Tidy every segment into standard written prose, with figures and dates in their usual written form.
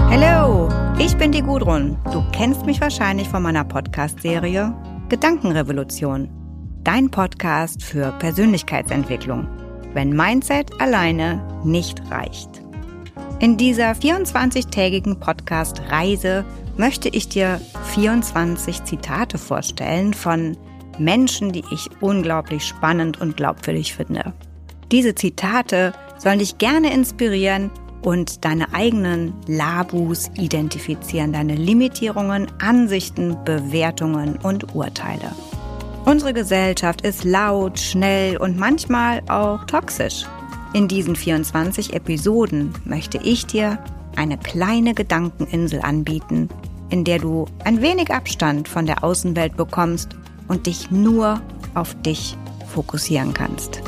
Hallo, ich bin die Gudrun. Du kennst mich wahrscheinlich von meiner Podcast-Serie Gedankenrevolution. Dein Podcast für Persönlichkeitsentwicklung, wenn Mindset alleine nicht reicht. In dieser 24-tägigen Podcast-Reise möchte ich dir 24 Zitate vorstellen von Menschen, die ich unglaublich spannend und glaubwürdig finde. Diese Zitate sollen dich gerne inspirieren und deine eigenen Labus identifizieren, deine Limitierungen, Ansichten, Bewertungen und Urteile. Unsere Gesellschaft ist laut, schnell und manchmal auch toxisch. In diesen 24 Episoden möchte ich dir eine kleine Gedankeninsel anbieten, in der du ein wenig Abstand von der Außenwelt bekommst und dich nur auf dich fokussieren kannst.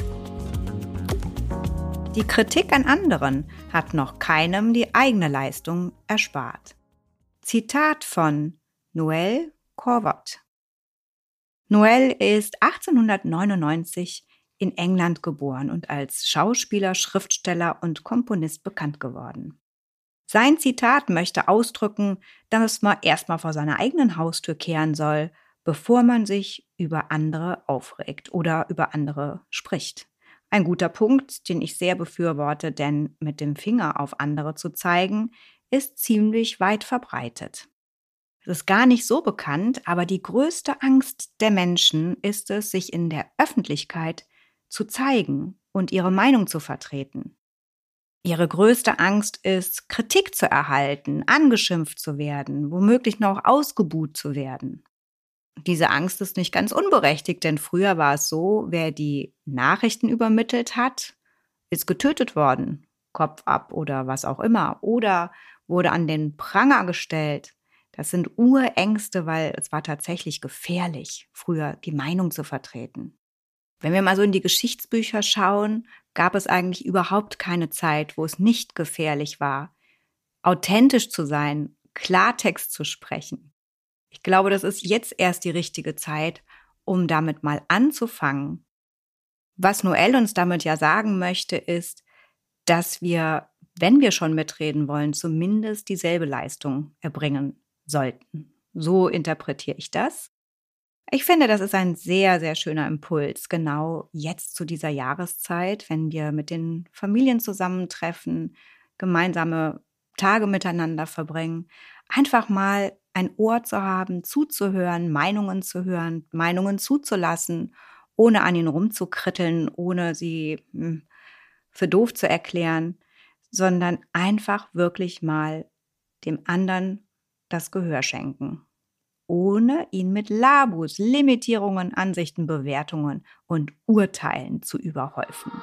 Die Kritik an anderen hat noch keinem die eigene Leistung erspart. Zitat von Noël Coward. Noël ist 1899 in England geboren und als Schauspieler, Schriftsteller und Komponist bekannt geworden. Sein Zitat möchte ausdrücken, dass man erstmal vor seiner eigenen Haustür kehren soll, bevor man sich über andere aufregt oder über andere spricht. Ein guter Punkt, den ich sehr befürworte, denn mit dem Finger auf andere zu zeigen, ist ziemlich weit verbreitet. Es ist gar nicht so bekannt, aber die größte Angst der Menschen ist es, sich in der Öffentlichkeit zu zeigen und ihre Meinung zu vertreten. Ihre größte Angst ist, Kritik zu erhalten, angeschimpft zu werden, womöglich noch ausgebuht zu werden. Diese Angst ist nicht ganz unberechtigt, denn früher war es so, wer die Nachrichten übermittelt hat, ist getötet worden, Kopf ab oder was auch immer, oder wurde an den Pranger gestellt. Das sind Urängste, weil es war tatsächlich gefährlich, früher die Meinung zu vertreten. Wenn wir mal so in die Geschichtsbücher schauen, gab es eigentlich überhaupt keine Zeit, wo es nicht gefährlich war, authentisch zu sein, Klartext zu sprechen. Ich glaube, das ist jetzt erst die richtige Zeit, um damit mal anzufangen. Was Noël uns damit ja sagen möchte, ist, dass wir, wenn wir schon mitreden wollen, zumindest dieselbe Leistung erbringen sollten. So interpretiere ich das. Ich finde, das ist ein sehr, sehr schöner Impuls, genau jetzt zu dieser Jahreszeit, wenn wir mit den Familien zusammentreffen, gemeinsame Tage miteinander verbringen, einfach mal ein Ohr zu haben, zuzuhören, Meinungen zu hören, Meinungen zuzulassen, ohne an ihnen rumzukritteln, ohne sie für doof zu erklären, sondern einfach wirklich mal dem anderen das Gehör schenken, ohne ihn mit Labus, Limitierungen, Ansichten, Bewertungen und Urteilen zu überhäufen.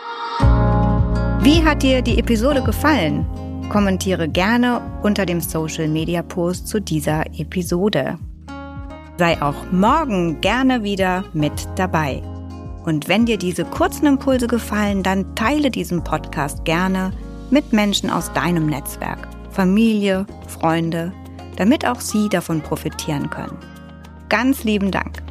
Wie hat dir die Episode gefallen? Kommentiere gerne unter dem Social-Media-Post zu dieser Episode. Sei auch morgen gerne wieder mit dabei. Und wenn dir diese kurzen Impulse gefallen, dann teile diesen Podcast gerne mit Menschen aus deinem Netzwerk, Familie, Freunde, damit auch sie davon profitieren können. Ganz lieben Dank.